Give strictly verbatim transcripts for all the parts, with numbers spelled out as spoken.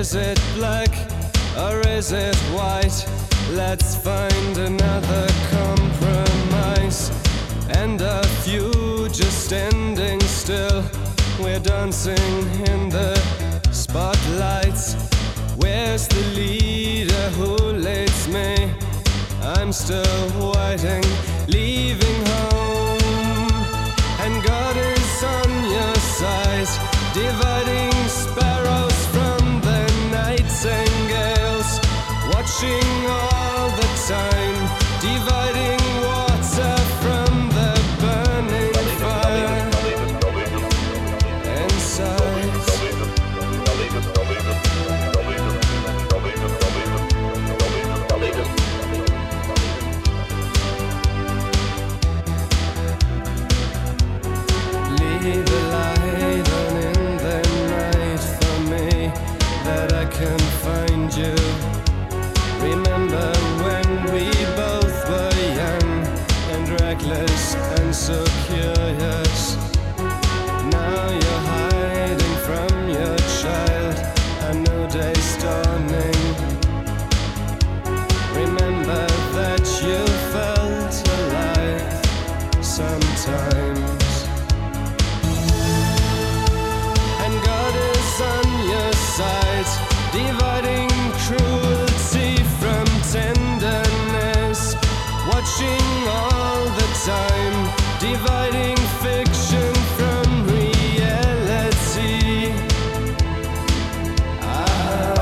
Is it black or is it white? Let's find another compromise. And a few just standing still. We're dancing in the spotlights. Where's the leader who leads me? I'm still waiting, leaving home. And God is on your side, dividing sparrows from the nightingales, watching all the time, dividing water from the burning fire inside. Leave a light on in the night for me, that I can find you. Remember when we both were young and reckless and so curious. Now you're hiding from your child, a new day's dawning. Remember that you felt alive sometimes. And God is on your side, dividing cruelty from tenderness, watching all the time, dividing fiction from reality. Ah.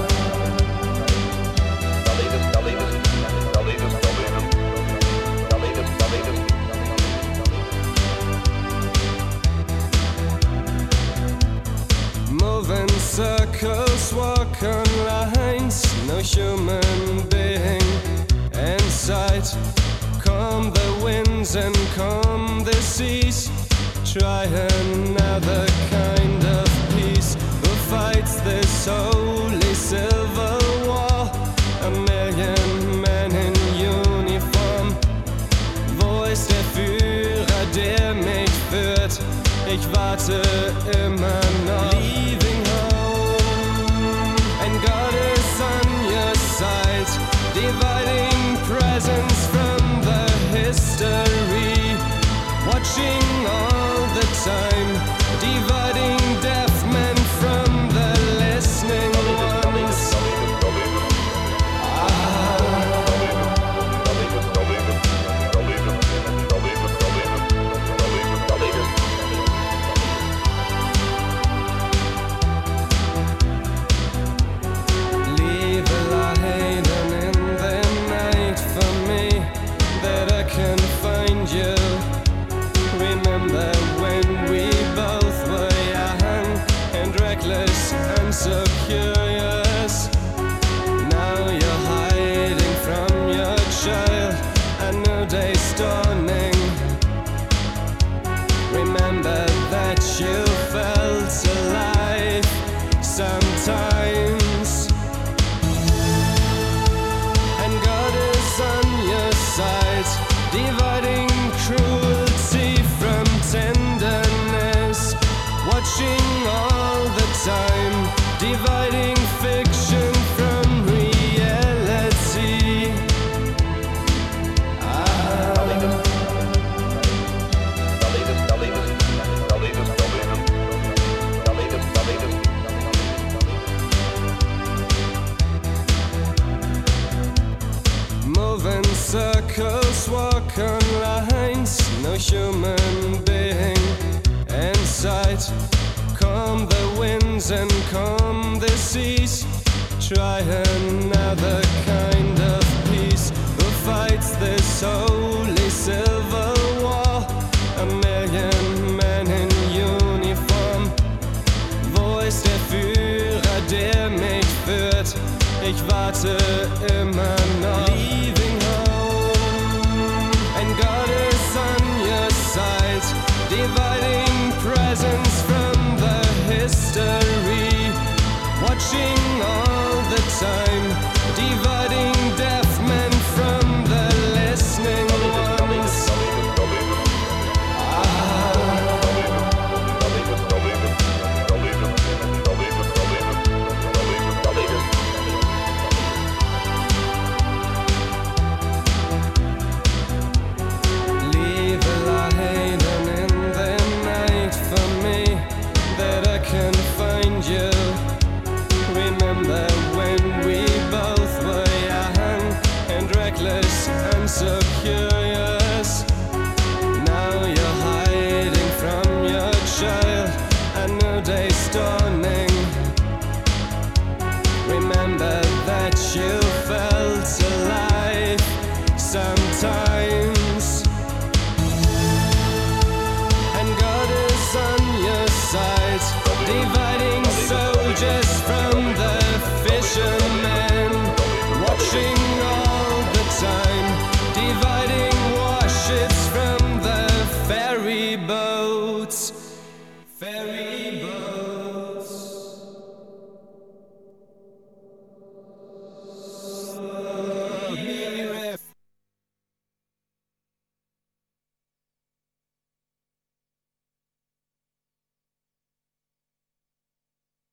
Move in circles, walk on lines, no human being in sight. Calm the winds and calm the seas. Try another kind of peace. Who fights this holy civil war? A million men in uniform. Wo ist der Führer, der mich führt? Ich warte immer noch. Leaving home, and God is on your side, dividing presence from the history, watching all the time, dividing deaf men from the listening ones. Ah. Leave a light on in the night for me, that I can find you. Remember when we both were young and reckless and so curious. Now you're hiding from your child, a new day's dawning. Remember that you felt alive sometimes. And God is on your side, dividing cruelty from tenderness, watching all the time, dividing fiction from reality. Ah. Move in circles, walk on lines, no human being in sight. Calm the winds and calm the seas. Try another kind of peace. Who fights this holy civil war? A million men in uniform. Wo ist der Führer, der mich führt? Ich warte immer noch. Leaving home, and God is on your side, dividing presence from the history, watching all the time, dividing deaf men from the listening ones. Ah. and so curious.